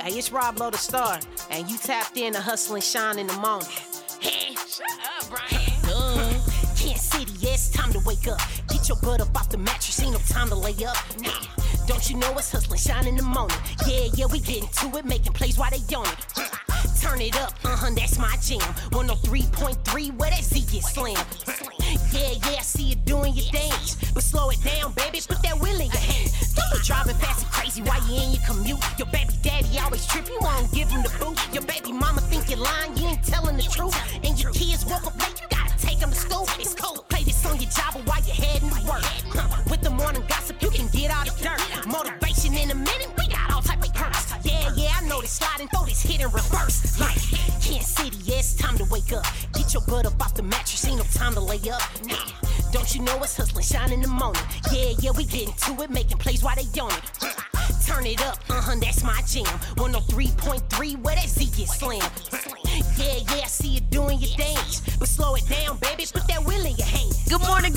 Hey, it's Rob Lowe the Star, and you tapped in to Hustle and Shine in the morning. Hey, shut up, Brian. Kansas City, yeah, it's time to wake up. Get your butt up off the mattress, ain't no time to lay up. Nah, don't you know it's Hustle and Shine in the morning? Yeah, we getting to it, making plays while they on it. Turn it up, that's my jam. 103.3, where that Z get slammed. Yeah, I see you doing your dance. But slow it down, baby, put that wheel in your hand. Don't be driving fast and crazy while you in your commute. Your baby daddy always trip, you won't give him the boot. Your baby mama think you're lying, you ain't telling the truth. And your kids woke up late, you gotta take them to school. It's cold, play this on your job while you're heading to work. With the morning gossip, you can get out of dirt. Motivation in a minute, we got all type of perks. Yeah, I know this sliding, throw this hit and reverse. Like Kansas City, yeah, it's time to wake up. Get your butt up off the mattress, ain't no time to lay up. Nah, don't you know it's Hustle and Shine in the morning? Yeah, we getting to it, making plays while they on it. Turn it up, that's my jam. 103.3, where that Z get slammed. Yeah, I see you doing your dance. But slow it down, baby, put that wheel in your hand. Good morning.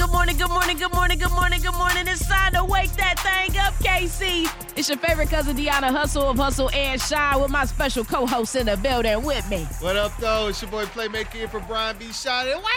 It's time to wake that thing up, KC. It's your favorite cousin, Deanna Hustle of Hustle and Shine, with my special co-host in the building with me. What up, though? It's your boy Playmaker here for Brian B. Shine. Wake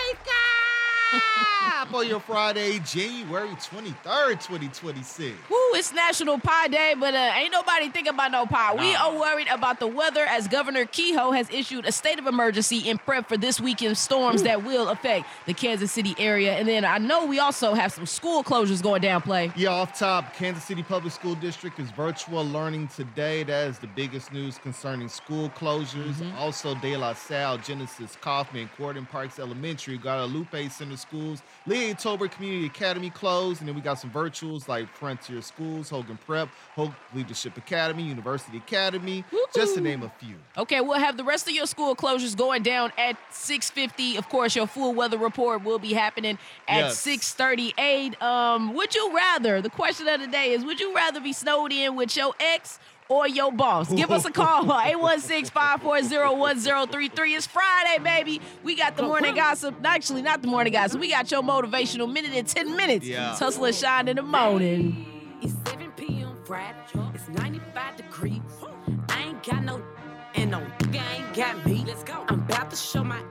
up on your Friday, January 23rd, 2026. Woo, it's National Pie Day, but ain't nobody thinking about no pie. We are worried about the weather as Governor Kehoe has issued a state of emergency in prep for this weekend's storms that will affect the Kansas City area. And then I know we also have some school closures going down, Play. Yeah, off top, Kansas City Public School District is virtual learning today. That is the biggest news concerning school closures. Also, De La Salle, Genesis, Kaufman, Gordon Parks Elementary, Guadalupe Center Schools, Lee Tolbert Community Academy closed, and then we got some virtuals like Frontier Schools, Hogan Prep, Hope Leadership Academy, University Academy, just to name a few. Okay, we'll have the rest of your school closures going down at 6:50. Of course, your full weather report will be happening at 6:38. Would you rather, the question of the day is, would you rather be snowed in with your ex or your boss? Give us a call, 816-540-1033. It's Friday, baby. We got the morning gossip. Actually, not the morning gossip. We got your motivational minute in 10 minutes. Yeah. It's Hustle and Shine in the morning. It's 7 p.m. Friday. It's 95 degrees. I ain't got no, and no nigga ain't got me. Let's go. I'm about to show my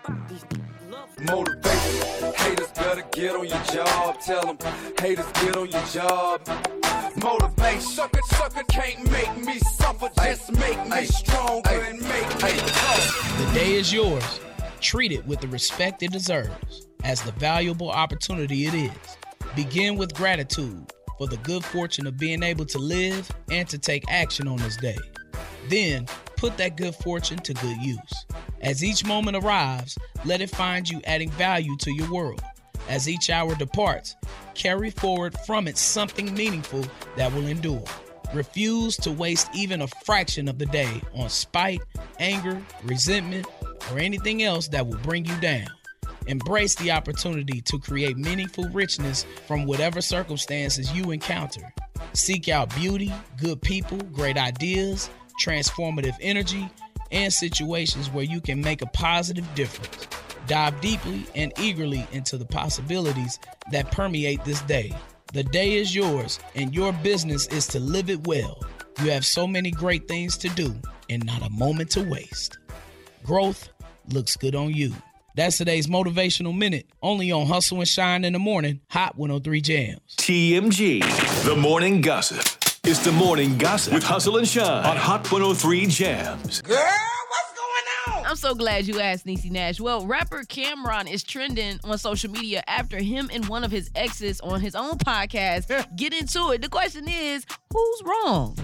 motivation. Haters better get on your job. Tell them haters get on your job. Motivation. Sucker can't make me suffer. Just make me stronger and make me tough. The day is yours. Treat it with the respect it deserves as the valuable opportunity it is. Begin with gratitude for the good fortune of being able to live and to take action on this day. Then put that good fortune to good use. As each moment arrives, let it find you adding value to your world. As each hour departs, carry forward from it something meaningful that will endure. Refuse to waste even a fraction of the day on spite, anger, resentment, or anything else that will bring you down. Embrace the opportunity to create meaningful richness from whatever circumstances you encounter. Seek out beauty, good people, great ideas, transformative energy, and situations where you can make a positive difference. Dive deeply and eagerly into the possibilities that permeate this day. The day is yours, and your business is to live it well. You have so many great things to do and not a moment to waste. Growth looks good on you. That's today's Motivational Minute, only on Hustle and Shine in the Morning, Hot 103 Jams. TMG, The Morning Gossip. It's The Morning Gossip with Hustle and Shine on Hot 103 Jams. Girl, what's going on? I'm so glad you asked, Niecy Nash. Well, rapper Cameron is trending on social media after him and one of his exes on his own podcast get into it. The question is, who's wrong?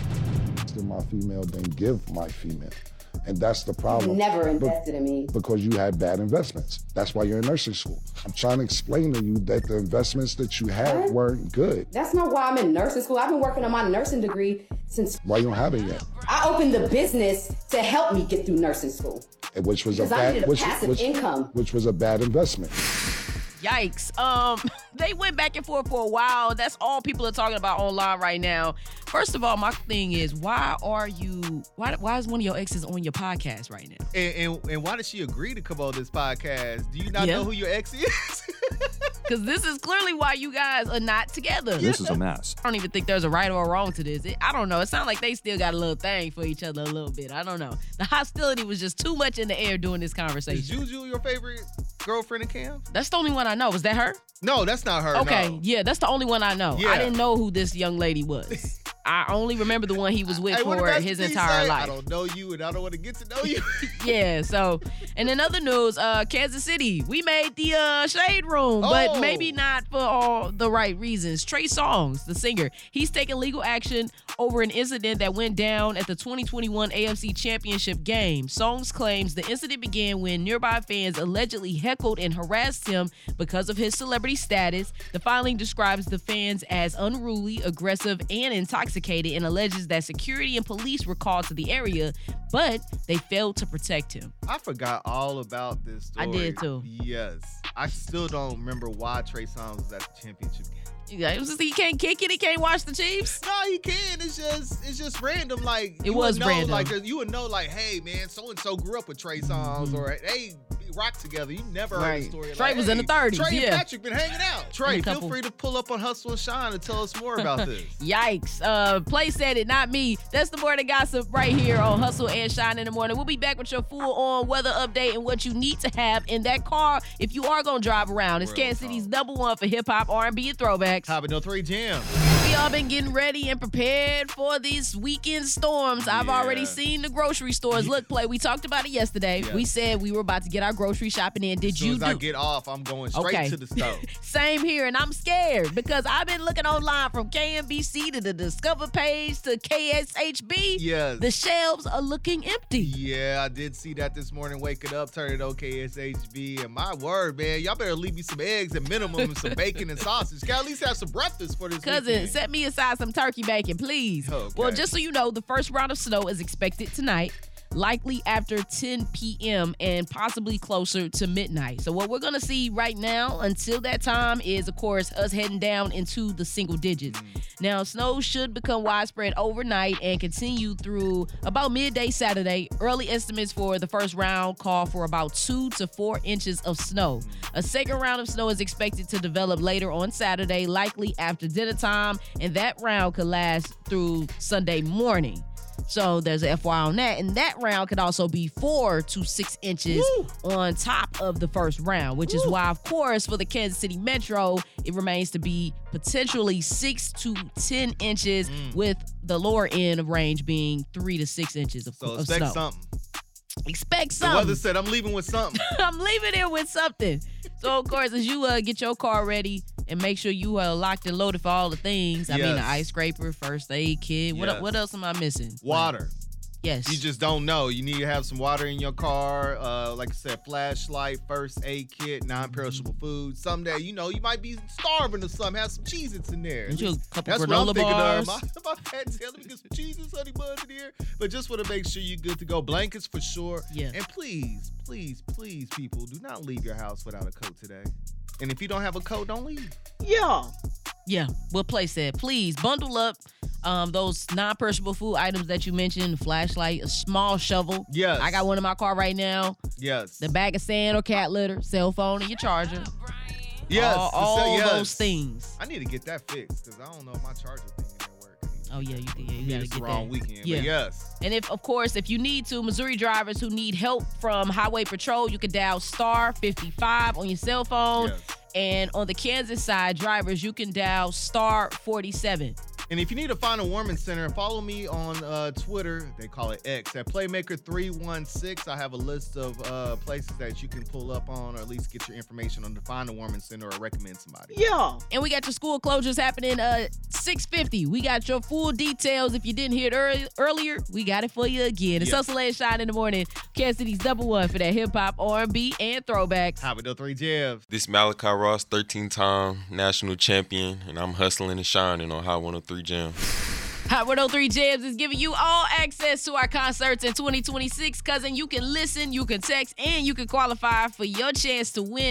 My female didn't give my female. And that's the problem. You never invested in me. Because you had bad investments. That's why you're in nursing school. I'm trying to explain to you that the investments that you had weren't good. That's not why I'm in nursing school. I've been working on my nursing degree since... Why you don't have it yet? I opened the business to help me get through nursing school. Which was passive income. Which was a bad investment. Yikes. They went back and forth for a while. That's all people are talking about online right now. First of all, my thing is, why is one of your exes on your podcast right now? And why did she agree to come on this podcast? Do you not know who your ex is? Because this is clearly why you guys are not together. This is a mess. I don't even think there's a right or a wrong to this. I don't know. It sounds like they still got a little thing for each other a little bit. I don't know. The hostility was just too much in the air during this Is conversation. Juju your favorite girlfriend of Cam? That's the only one I know. Was that her? No, that's not her. Okay, no. yeah, that's the only one I know. Yeah. I didn't know who this young lady was. I only remember the one he was with Hey, what for did his Master P entire say? life. I don't know you, and I don't want to get to know you. Yeah, so, and in other news, Kansas City, we made the Shade Room, but Oh. maybe not for all the right reasons. Trey Songz, the singer, he's taking legal action over an incident that went down at the 2021 AFC Championship game. Songz claims the incident began when nearby fans allegedly heckled and harassed him because of his celebrity status. The filing describes the fans as unruly, aggressive, and intoxicated, and alleges that security and police were called to the area, but they failed to protect him. I forgot all about this story. I did too. Yes. I still don't remember why Trey Songz was at the championship game. He can't kick it. He can't watch the Chiefs. No, he can. It's just random. Like It you was would know, random. Like you would know, like, hey man, so and so grew up with Trey Songz, or they rock together. You never heard the story. Trey like, was in the 30s. Trey yeah. and Patrick been hanging out. Trey, a feel couple. free to pull up on Hustle and Shine and tell us more about this. Yikes. Play said it, not me. That's the morning gossip right here on Hustle and Shine in the morning. We'll be back with your full-on weather update and what you need to have in that car if you are going to drive around. It's Real Kansas talk. City's #1 for hip-hop, R&B, and throwbacks. Top of No 3 Jam. We all been getting ready and prepared for these weekend storms. I've Yeah. already seen the grocery stores. Look, Play, we talked about it yesterday. Yeah. We said we were about to get our grocery shopping in. Did As soon you as do? I get off, I'm going straight Okay. to the stove. Same here, and I'm scared because I've been looking online from KMBC to the Discover page to KSHB. Yes. The shelves are looking empty. Yeah, I did see that this morning. Waking up, turning on KSHB, and my word, man, y'all better leave me some eggs at minimum and some bacon and sausage. Can I at least have some breakfast for this Cousin, weekend? set me aside some turkey bacon, please. Okay. Well, just so you know, the first round of snow is expected tonight, likely after 10 p.m. and possibly closer to midnight. So what we're going to see right now until that time is, of course, us heading down into the single digits. Now, snow should become widespread overnight and continue through about midday Saturday. Early estimates for the first round call for about 2 to 4 inches of snow. A second round of snow is expected to develop later on Saturday, likely after dinner time, and that round could last through Sunday morning. So there's a FYI on that. And that round could also be 4 to 6 inches on top of the first round, which is why, of course, for the Kansas City Metro, it remains to be potentially 6 to 10 inches, with the lower end of range being 3 to 6 inches of, So of expect snow. something. Expect The something. weather said I'm leaving with something. I'm leaving it with something. So, of course, as you get your car ready and make sure you are locked and loaded for all the things. I mean, the Yes. ice scraper, first aid kit. Yes. What else am I missing? Water. Yes. You just don't know. You need to have some water in your car. Like I said, flashlight, first aid kit, non-perishable food. Someday, you might be starving or something. Have some Cheez-Its in there. Get you a couple That's what I'm granola thinking bars. of. My fat tail. Let me get some Cheez-Its, honey buns in here. But just want to make sure you're good to go. Blankets for sure. Yeah. And please, please, please, people, do not leave your house without a coat today. And if you don't have a coat, don't leave. Yeah, what Play said. Please bundle up those non-perishable food items that you mentioned, a flashlight, a small shovel. Yes. I got one in my car right now. Yes. The bag of sand or cat litter, cell phone, and your charger. Yes. All yes. those things. I need to get that fixed because I don't know if my charger thing ain't gonna work. Oh, yeah, you Maybe gotta it's get the wrong that. weekend. Yeah. But yes. And if you need to, Missouri drivers who need help from Highway Patrol, you can dial star 55 on your cell phone. Yes. And on the Kansas side, drivers, you can dial star 47. And if you need to find a warming center, follow me on Twitter. They call it X at Playmaker316. I have a list of places that you can pull up on, or at least get your information on to find a warming center or recommend somebody. And we got your school closures happening 6:50. We got your full details. If you didn't hear it earlier, we got it for you again. It's Hustle and Shine in the morning. Kansas City's #1 for that hip hop, R&B, and throwbacks. Top of the 3 Jams. This Malachi Ross, 13-time national champion, and I'm hustling and shining on Hot 103 Jam. Hot 103 Jams is giving you all access to our concerts in 2026. Cousin, you can listen, you can text, and you can qualify for your chance to win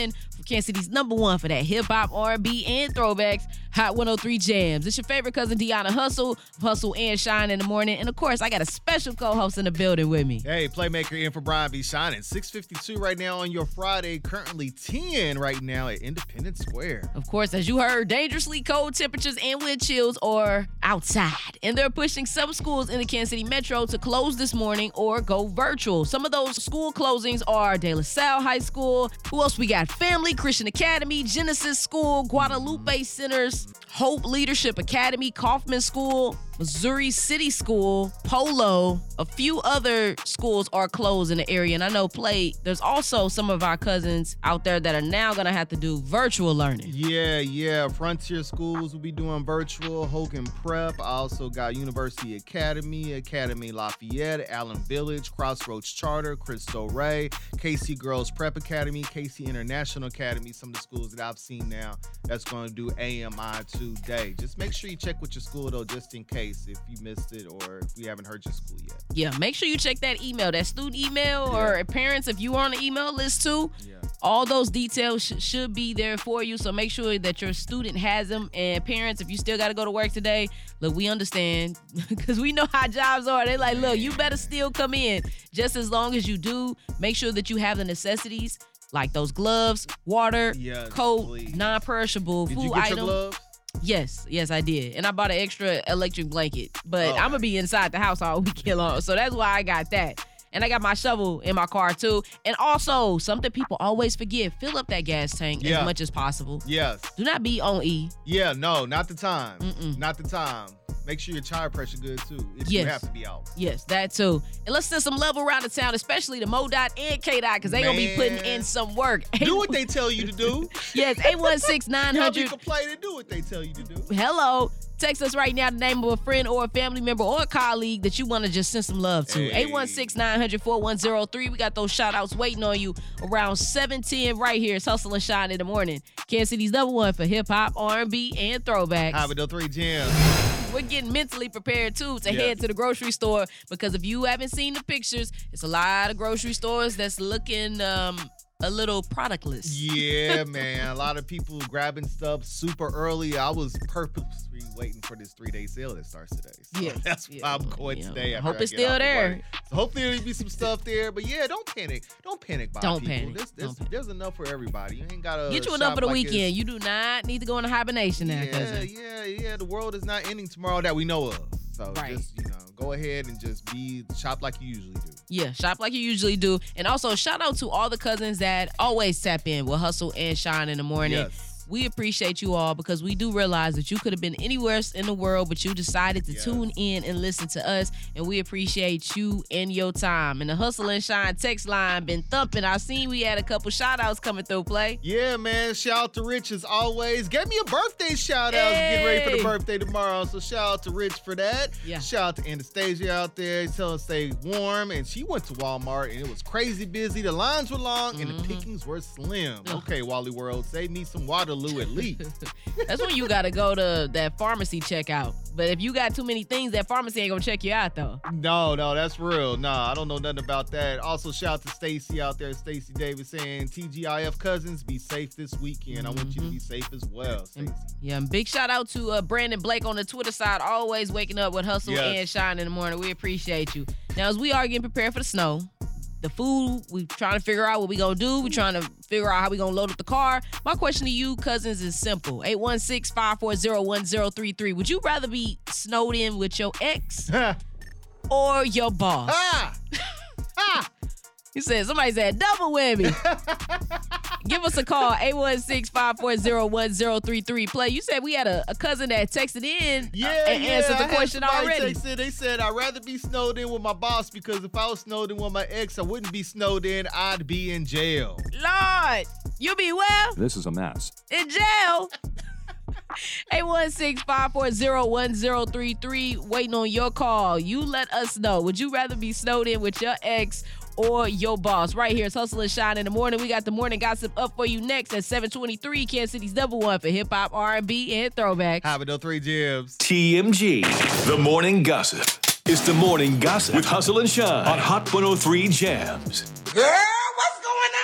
Kansas City's #1 for that hip-hop, R&B, and throwbacks, Hot 103 Jams. It's your favorite cousin, Deanna Hustle, Hustle and Shine in the morning. And, of course, I got a special co-host in the building with me. Hey, Playmaker in for Brian B. Shining. 6:52 right now on your Friday, currently 10 right now at Independence Square. Of course, as you heard, dangerously cold temperatures and wind chills are outside. And they're pushing some schools in the Kansas City Metro to close this morning or go virtual. Some of those school closings are De La Salle High School. Who else we got? Family Christian Academy, Genesis School, Guadalupe Centers, Hope Leadership Academy, Kaufman School, Missouri City School, Polo. A few other schools are closed in the area. And I know, there's also some of our cousins out there that are now going to have to do virtual learning. Yeah. Frontier schools will be doing virtual. Hogan Prep. I also got University Academy, Academy Lafayette, Allen Village, Crossroads Charter, Cristo Rey, KC Girls Prep Academy, KC International Academy. Some of the schools that I've seen now that's going to do AMI today. Just make sure you check with your school, though, just in case if you missed it or if we haven't heard your school yet. Yeah, make sure you check that email, that student email, or parents, if you are on the email list too. Yeah. All those details should be there for you, so make sure that your student has them. And parents, if you still got to go to work today, look, we understand because we know how jobs are. They're like, look, you better still come in. Just as long as you do, make sure that you have the necessities like those gloves, water, coat, non-perishable food items. Did you get your gloves? Yes, I did. And I bought an extra electric blanket. But I'm going to be inside the house all weekend long. So that's why I got that. And I got my shovel in my car, too. And also, something people always forget, fill up that gas tank as much as possible. Yes. Do not be on E. Yeah, no, not the time. Not the time. Make sure your tire pressure good, too, if you have to be out. Yes, that, too. And let's send some love around the town, especially to MoDOT and KDOT, because they going to be putting in some work. Do what they tell you to do. Yes, 816-900. Y'all be complaining, do what they tell you to do. Hello. Text us right now the name of a friend or a family member or a colleague that you want to just send some love to. 816-900-4103. We got those shout outs waiting on you around 7:10 right here. It's Hustle and Shine in the morning. Kansas City's #1 for hip hop, R&B, and throwbacks. Hot 103 Jams. We're getting mentally prepared too to head to the grocery store, because if you haven't seen the pictures, it's a lot of grocery stores that's looking a little productless. Yeah, man. A lot of people grabbing stuff super early. I was purposely waiting for this 3-day sale that starts today. So that's why I'm going today. I hope it's still there. So hopefully there'll be some stuff there. But yeah, don't panic. Don't panic, Don't people. panic. There's enough for everybody. You ain't gotta get you enough for the weekend. You do not need to go into hibernation now, cousin. Yeah. The world is not ending tomorrow that we know of. So just, go ahead and just shop like you usually do. Yeah, shop like you usually do. And also, shout out to all the cousins that always tap in with Hustle and Shine in the morning. Yes. We appreciate you all, because we do realize that you could have been anywhere in the world, but you decided to tune in and listen to us, and we appreciate you and your time. And the Hustle and Shine text line been thumping. I seen we had a couple shout-outs coming through, Play. Yeah, man. Shout out to Rich as always. Get me a birthday shout-out. Getting ready for the birthday tomorrow, so shout out to Rich for that. Yeah. Shout out to Anastasia out there. Tell her to stay warm. And she went to Walmart, and it was crazy busy. The lines were long, and the pickings were slim. Okay, Wally World, save me some Waterloo at least. That's when you got to go to that pharmacy checkout. But if you got too many things, that pharmacy ain't gonna check you out, though. No, that's real. Nah, I don't know nothing about that. Also, shout out to Stacy out there. Stacy Davis saying, TGIF cousins, be safe this weekend. I want you to be safe as well, Stacy. And big shout out to Brandon Blake on the Twitter side, always waking up with Hustle and Shine in the morning. We appreciate you. Now, as we are getting prepared for the snow, the food, we trying to figure out what we gonna do. We trying to figure out how we gonna load up the car. My question to you, cousins, is simple. 816-540-1033. Would you rather be snowed in with your ex or your boss? Somebody said double whammy. Give us a call, 816-540-1033. Play. You said we had a cousin that texted in and answered the question already. They said, I'd rather be snowed in with my boss, because if I was snowed in with my ex, I wouldn't be snowed in. I'd be in jail. Lord, you be well? This is a mess. In jail? 816-540-1033. Waiting on your call. You let us know. Would you rather be snowed in with your ex or your boss? Right here, it's Hustle and Shine in the morning. We got the morning gossip up for you next at 7:23. Kansas City's #1 for hip hop, R&B, and throwbacks. Hot 103 Jams. TMG, the morning gossip. It's the morning gossip with Hustle and Shine on Hot 103 Jams. Girl, what's going on?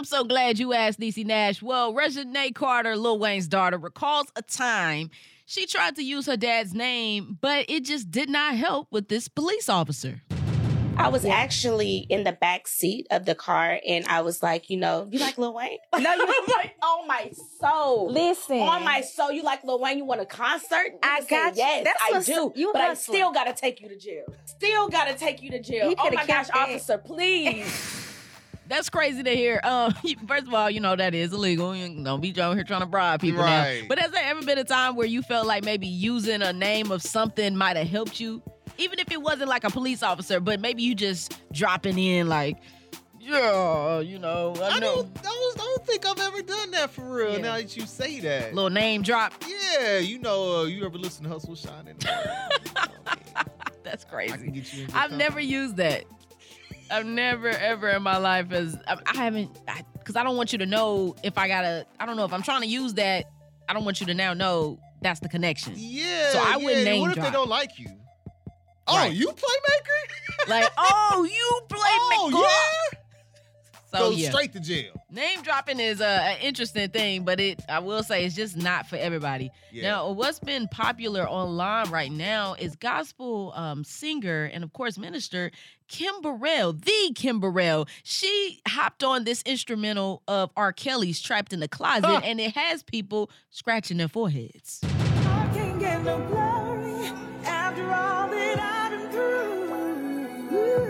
I'm so glad you asked, Niecy Nash. Well, Reginae Carter, Lil Wayne's daughter, recalls a time she tried to use her dad's name, but it just did not help with this police officer. I was actually in the back seat of the car, and I was like, you like Lil Wayne? No, you like, on my soul. Listen. On my soul, you like Lil Wayne? You want a concert? I got you. Yes, I do. You but I hustling. still got to take you to jail. Still got to take you to jail. He Oh coulda my gosh, kept that. officer, please. That's crazy to hear. First of all, that is illegal. You don't be out here trying to bribe people Right. now. But has there ever been a time where you felt like maybe using a name of something might have helped you? Even if it wasn't like a police officer, but maybe you just dropping in like, yeah, I know. I don't think I've ever done that for real. Yeah. Now that you say that. Little name drop. Yeah, you ever listen to Hustle Shine in the morning? That's I crazy. can get you in good I've company. never used that. I've never, ever in my life because I don't want you to know if I don't know if I'm trying to use that. I don't want you to now know that's the connection. Yeah. So I wouldn't name What if drop. they don't like you? Oh, Right. you playmaker? Like, oh, you play Oh, McGraw. yeah. So Go yeah, straight to jail. name dropping is an interesting thing, but I will say it's just not for everybody. Yeah. Now, what's been popular online right now is gospel singer and of course minister Kim Burrell, the Kim Burrell. She hopped on this instrumental of R. Kelly's "Trapped in the Closet," and it has people scratching their foreheads. I can't get no glory after all that I've been through.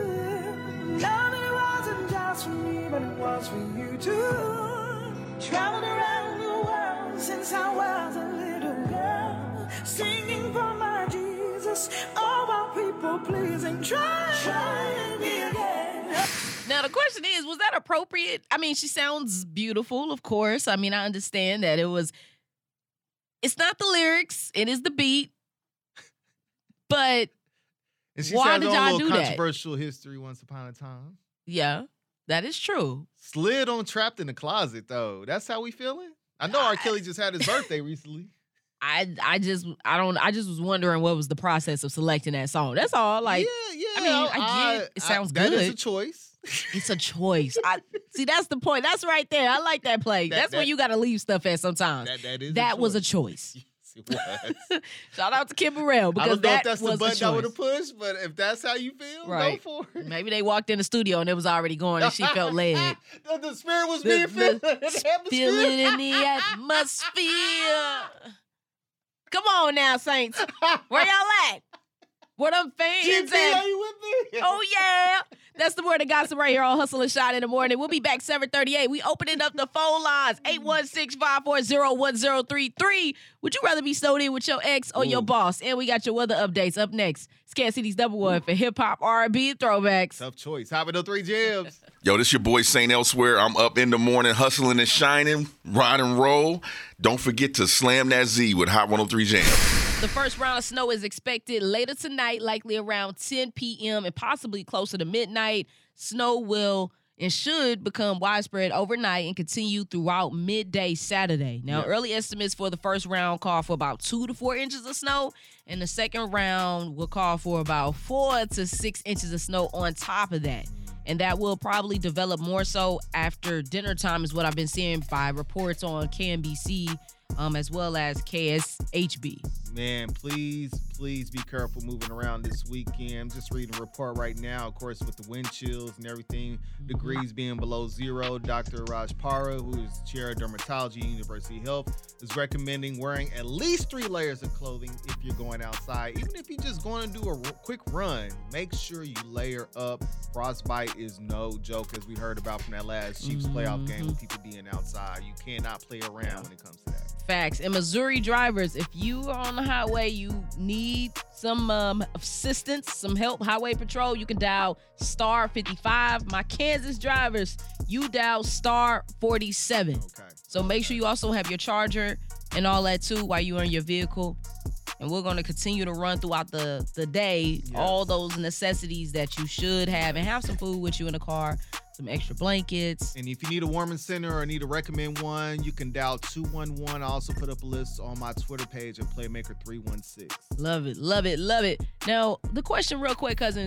Know that it wasn't just for me, but it was for you too. Traveled around the world since I was a little girl, singing for my Jesus. All my people pleasing, trying me again. Now, the question is, was that appropriate? I mean, she sounds beautiful, of course. I mean, I understand that it's not the lyrics, it is the beat. But And she why said did her own y'all little do that? controversial history once upon a time. Yeah, that is true. Slid on Trapped in the Closet, though. That's how we feeling? I know R. Kelly just had his birthday recently. I just was wondering what was the process of selecting that song. That's all. Like, yeah. I mean, I get it sounds good. That is a choice. It's a choice. See, that's the point. That's right there. I like that play. That's where you got to leave stuff at sometimes. That was a choice. Yes, it was. Shout out to Kim Burrell I because don't know that if that's the was a button I would have choice. pushed, but if that's how you feel, Right. go for it. Maybe they walked in the studio and it was already going and she felt led. The spirit was being filled. Feel it in the atmosphere. Come on now, Saints. Where y'all at? Where them fans GP, at? are you with me? Oh, yeah. That's the word of gossip right here on Hustle and Shine in the morning. We'll be back 7:38. We opening up the phone lines, 816-540-1033. Would you rather be snowed in with your ex or your boss? And we got your weather updates up next. Scan City's number one for hip-hop, R&B, and throwbacks. Tough choice. Hopping on 3 jams. Yo, this your boy Saint Elsewhere. I'm up in the morning, hustling and shining, ride and roll. Don't forget to slam that Z with Hot 103 Jam. The first round of snow is expected later tonight, likely around 10 p.m. and possibly closer to midnight. Snow will and should become widespread overnight and continue throughout midday Saturday. Now, early estimates for the first round call for about 2 to 4 inches of snow, and the second round will call for about 4 to 6 inches of snow on top of that. And that will probably develop more so after dinner time is what I've been seeing by reports on KNBC as well as KSHB. Man, please be careful moving around this weekend. I'm just reading a report right now, of course, with the wind chills and everything, degrees being below zero. Dr. Raj Para, who is chair of dermatology at University Health, is recommending wearing at least 3 layers of clothing if you're going outside. Even if you're just going to do a quick run, make sure you layer up. Frostbite is no joke, as we heard about from that last Chiefs playoff game with people being outside. You cannot play around when it comes to that. Facts. And Missouri drivers, if you are on the highway, you need some assistance, some help, highway patrol, you can dial star 55. My Kansas drivers, you dial star 47. Okay. So make sure you also have your charger and all that too while you're in your vehicle. And we're going to continue to run throughout the day all those necessities that you should have, and have some food with you in the car, some extra blankets. And if you need a warming center or need to recommend one, you can dial 211. I also put up a list on my Twitter page at Playmaker316. Love it, love it, love it. Now, the question real quick, cousins.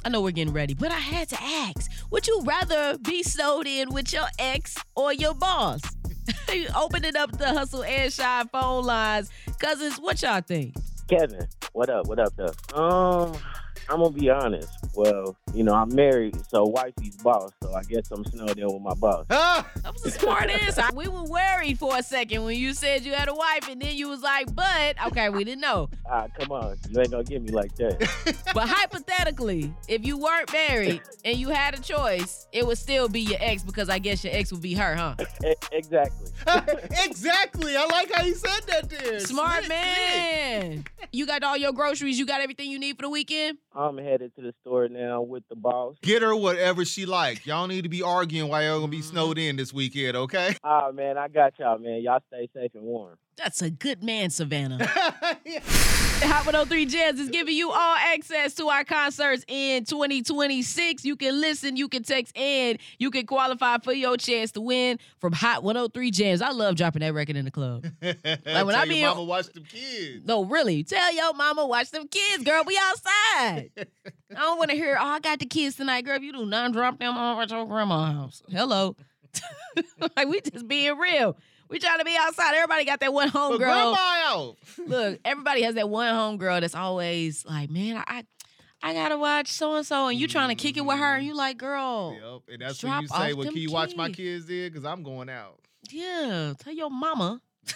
I know we're getting ready, but I had to ask, would you rather be snowed in with your ex or your boss? Opening up the Hustle and Shine phone lines. Cousins, what y'all think? Kevin, what up though? I'm gonna be honest. Well, I'm married, so wifey's boss, so I guess I'm snowed in with my boss. That was a smart answer. We were worried for a second when you said you had a wife, and then you was like, but, okay, we didn't know. Come on. You ain't gonna get me like that. But hypothetically, if you weren't married and you had a choice, it would still be your ex, because I guess your ex would be her, huh? Exactly. Exactly. I like how you said that there. Smart man. You got all your groceries. You got everything you need for the weekend? I'm headed to the store now with the boss. Get her whatever she like. Y'all need to be arguing while y'all gonna be snowed in this weekend, okay? Man, I got y'all, man. Y'all stay safe and warm. That's a good man, Savannah. Hot 103 Jams is giving you all access to our concerts in 2026. You can listen, you can text, and you can qualify for your chance to win from Hot 103 Jams. I love dropping that record in the club. Like when Tell your mama watch them kids. No, really. Tell your mama watch them kids, girl. We outside. I don't want to hear, I got the kids tonight, girl. If you do not drop them off at your grandma's house. Hello. Like, we just being real. We trying to be outside. Everybody got that one homegirl. Grandma out. Look, everybody has that one homegirl that's always like, man, I gotta watch so-and-so, and you trying to kick it with her, and you like, girl. Yep, and that's when you say, well, can you watch my kids there? Because I'm going out. Yeah, tell your mama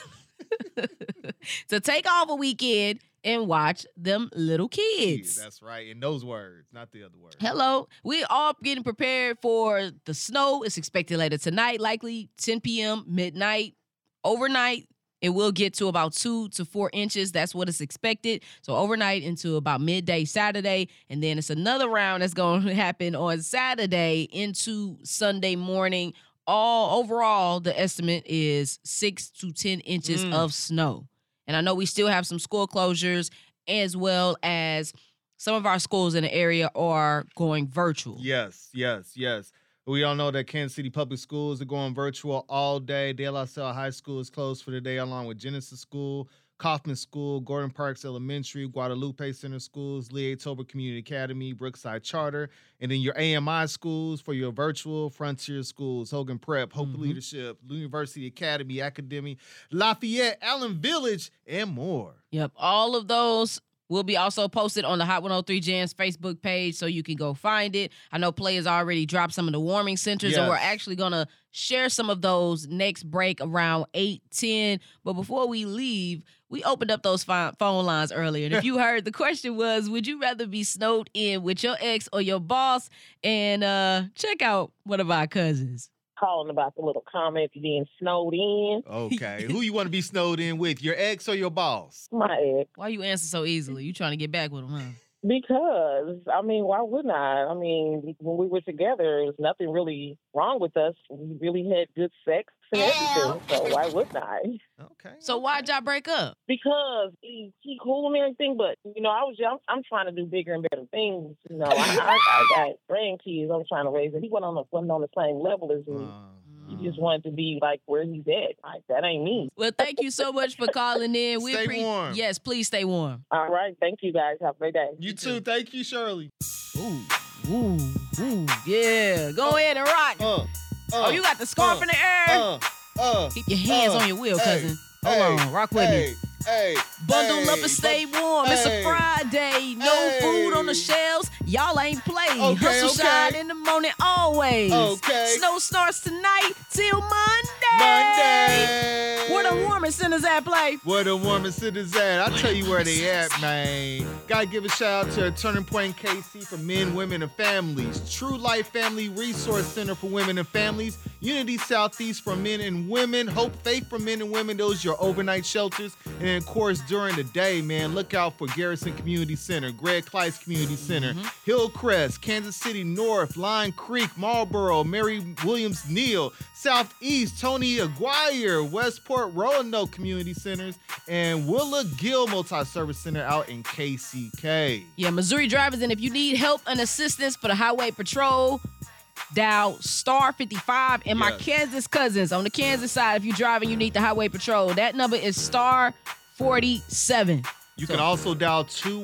to take off a weekend and watch them little kids. Yeah, that's right. In those words, not the other words. Hello. We all getting prepared for the snow. It's expected later tonight, likely 10 p.m., midnight, overnight. It will get to about 2 to 4 inches. That's what is expected. So overnight into about midday Saturday. And then it's another round that's going to happen on Saturday into Sunday morning. Overall, the estimate is 6 to 10 inches of snow. And I know we still have some school closures, as well as some of our schools in the area are going virtual. Yes. We all know that Kansas City Public Schools are going virtual all day. De La Salle High School is closed for the day, along with Genesis School, Kaufman School, Gordon Parks Elementary, Guadalupe Center Schools, Lee A. Tober Community Academy, Brookside Charter, and then your AMI schools for your virtual Frontier Schools, Hogan Prep, Hope Leadership, University Academy, Academy, Lafayette, Allen Village, and more. Yep, all of those will be also posted on the Hot 103 Jams Facebook page, so you can go find it. I know players already dropped some of the warming centers, and we're actually going to share some of those next break around 8:10. But before we leave, we opened up those phone lines earlier. And if you heard, the question was, would you rather be snowed in with your ex or your boss? And check out one of our cousins. Calling about the little comment being snowed in. Okay. Who you want to be snowed in with, your ex or your boss? My ex. Why you answer so easily? You trying to get back with him, huh? Because, why wouldn't I? When we were together, there was nothing really wrong with us. We really had good sex and everything, so why wouldn't I? Okay. So why'd y'all break up? Because he cool and everything, but, I'm trying to do bigger and better things. I got grandkids I'm trying to raise, and he wasn't on the same level as me. He just wanted to be like where he's at. Like, that ain't me. Well, thank you so much for calling in. Stay warm. Yes, please stay warm. All right. Thank you, guys. Have a great day. You too. Thank you, Shirley. Ooh. Yeah. Go ahead and rock. You got the scarf in the air? Keep your hands on your wheel, cousin. Hold on. Rock with me. Bundle up and stay warm. It's a Friday. No food on the shelves. Y'all ain't playing. Hustle shine in the morning always. Snow starts tonight till Monday. Where the warmest centers at, play? Where the warmest centers at? I'll tell you where they at, man. Gotta give a shout out to Turning Point KC for men, women, and families. True Life Family Resource Center for women and families. Unity Southeast for men and women. Hope Faith for men and women. Those are your overnight shelters. And then, of course, during the day, man, look out for Garrison Community Center, Greg Kleist Community Center, Hillcrest, Kansas City North, Line Creek, Marlboro, Mary Williams Neal, Southeast, Tony Aguirre, Westport, Roanoke Community Centers, and Willa Gill Multi-Service Center out in KCK. Yeah, Missouri drivers, and if you need help and assistance for the highway patrol, dial star 55. And my Kansas cousins on the Kansas side, if you're driving, you need the highway patrol. That number is star 47. You can also dial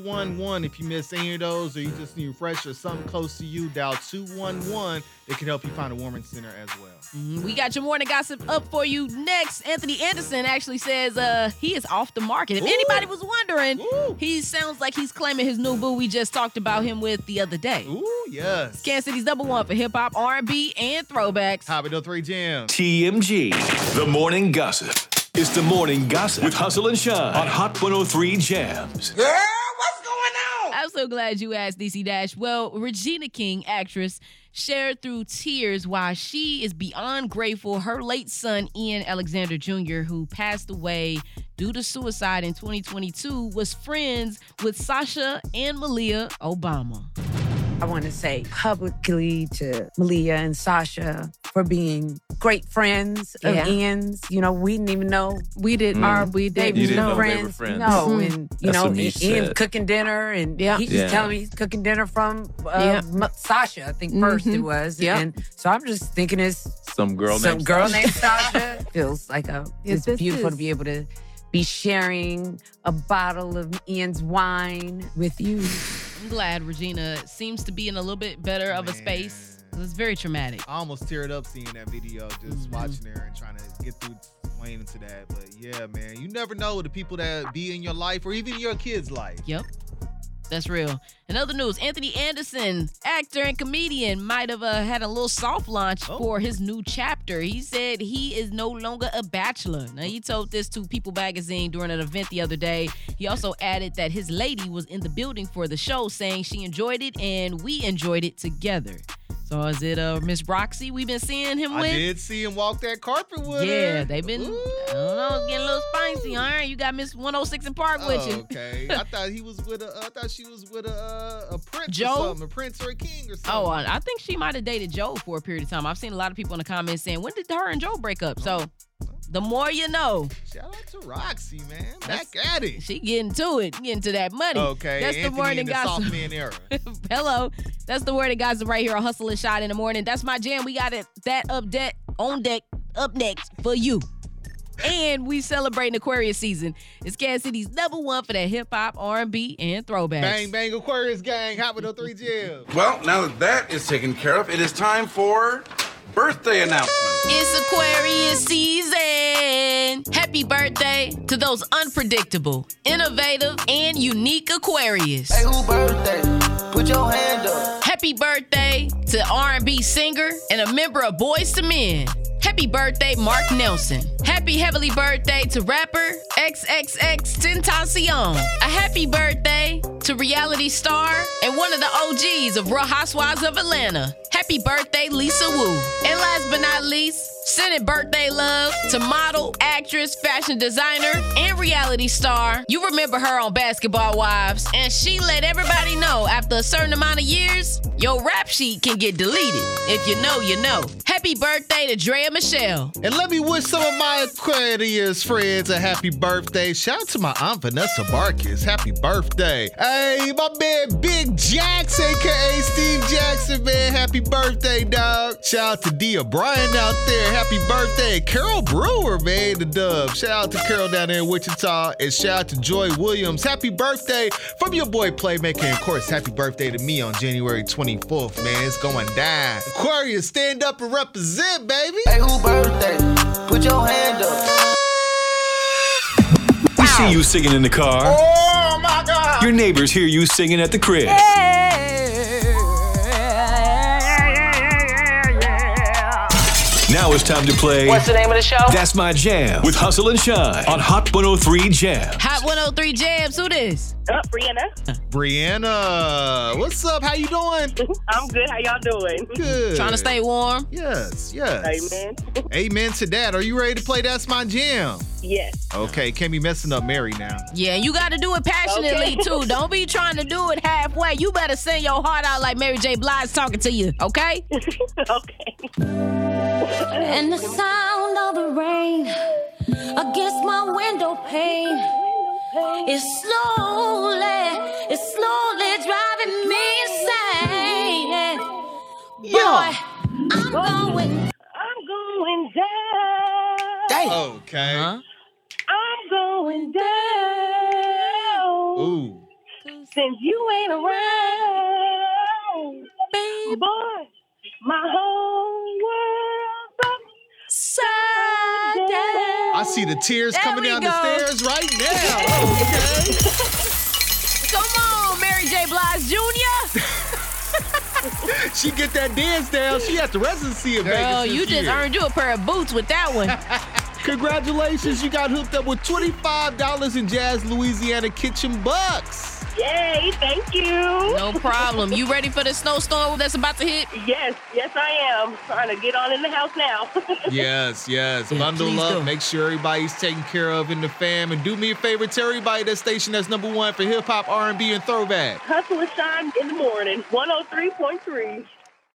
211 if you miss any of those, or you just need a refresh or something close to you. Dial 211. It can help you find a warming center as well. We got your morning gossip up for you next. Anthony Anderson actually says he is off the market. If anybody was wondering, he sounds like he's claiming his new boo we just talked about him with the other day. Ooh, yes. Kansas City's #1 for hip hop, R&B, and throwbacks. Hot 103 Jam. TMG, the morning gossip. It's the morning gossip with Hustle and Shine on Hot 103 Jams. Girl, what's going on? I'm so glad you asked, DC Dash. Well, Regina King, actress, shared through tears why she is beyond grateful her late son, Ian Alexander Jr., who passed away due to suicide in 2022, was friends with Sasha and Malia Obama. I want to say publicly to Malia and Sasha for being great friends of Ian's. You know, we didn't even know we didn't know friends. No, and Ian cooking dinner, and he just telling me he's cooking dinner from Sasha. I think first it was, and so I'm just thinking it's some girl named Sasha. Feels like it's beautiful to be able to be sharing a bottle of Ian's wine with you. I'm glad Regina seems to be in a little bit better of a space. It's very traumatic. I almost teared up seeing that video, just watching her and trying to get through explaining into that. But yeah, man, you never know the people that be in your life or even your kid's life. Yep. That's real. In other news, Anthony Anderson, actor and comedian, might have had a little soft launch for his new chapter. He said he is no longer a bachelor. Now, he told this to People Magazine during an event the other day. He also added that his lady was in the building for the show, saying she enjoyed it and we enjoyed it together. So is it Miss Roxy we've been seeing him with? I did see him walk that carpet with her. Yeah, they've been, I don't know, it's getting a little spicy. All right, you got Miss 106 and Park with you. Okay. I thought she was with a prince Joe? or something, a prince or a king or something. Oh, I think she might have dated Joe for a period of time. I've seen a lot of people in the comments saying, when did her and Joe break up? So the more you know. Shout out to Roxy, man. Back at it. She getting to it, getting to that money. Okay, that's Anthony the morning in the gossip. soft man era. Hello. That's the morning gossip right here on Hustle and Shine in the morning. That's my jam. We got that on deck up next for you. And we celebrating Aquarius season. It's Kansas City's #1 for that hip-hop, R&B, and throwbacks. Bang, bang, Aquarius gang. Hot 103 Jam. Well, now that is taken care of, it is time for birthday announcements. It's Aquarius season. Happy birthday to those unpredictable, innovative, and unique Aquarius. Hey, who birthday? Put your hand up. Happy birthday to R&B singer and a member of Boyz II Men. Happy birthday, Mark Nelson. Happy heavenly birthday to rapper XXXTentacion. A happy birthday to reality star and one of the OGs of Real Housewives of Atlanta. Happy birthday, Lisa Wu. And last but not least, sending birthday love to model, actress, fashion designer, and reality star. You remember her on Basketball Wives, and she let everybody know after a certain amount of years, your rap sheet can get deleted. If you know, you know. Happy birthday to Drea Michelle. And let me wish some of my Aquarius friends a happy birthday. Shout out to my Aunt Vanessa Barkis. Happy birthday. Hey, my man Big Jax, a.k.a. Steve Jackson, man. Happy birthday, dog. Shout out to D. O'Brien out there. Happy birthday. Carol Brewer, man, the dub. Shout out to Carol down there in Wichita. And shout out to Joy Williams. Happy birthday from your boy Playmaker. And of course, happy birthday to me on January 24th, man. It's going down. Aquarius, stand up and represent, baby. Hey, who birthday? Put your hand up. We see you singing in the car. Oh, my God. Your neighbors hear you singing at the crib. Now it's time to play. What's the name of the show? That's My Jam with Hustle and Shine on Hot 103 Jam. Hot 103 Jams. Who this? Brianna, what's up? How you doing? I'm good. How y'all doing? Good. Trying to stay warm? Yes. Amen. Amen to that. Are you ready to play That's My Jam? Yes. Okay, can't be messing up Mary now. Yeah, you got to do it passionately, too. Don't be trying to do it halfway. You better sing your heart out like Mary J. Blige talking to you, okay? Okay. And the sound of the rain against my window pane is slowly driving me insane. Boy, I'm going down. Okay. I'm going down. Since you ain't around, baby, boy, my whole world's upside down. I see the tears coming down the stairs right now. Okay. Come on, Mary J. Blige Jr. She get that dance down. She at the residency in Vegas. Girl, you just earned you a pair of boots with that one. Congratulations, you got hooked up with $25 in Jazz Louisiana Kitchen bucks. Yay, thank you. No problem. You ready for the snowstorm that's about to hit? Yes, I am. Trying to get on in the house now. Yes. Bundle up. Do. Make sure everybody's taken care of in the fam. And do me a favor, tell everybody that station that's #1 for hip-hop, R&B, and throwback. Hustle and Shine in the morning, 103.3.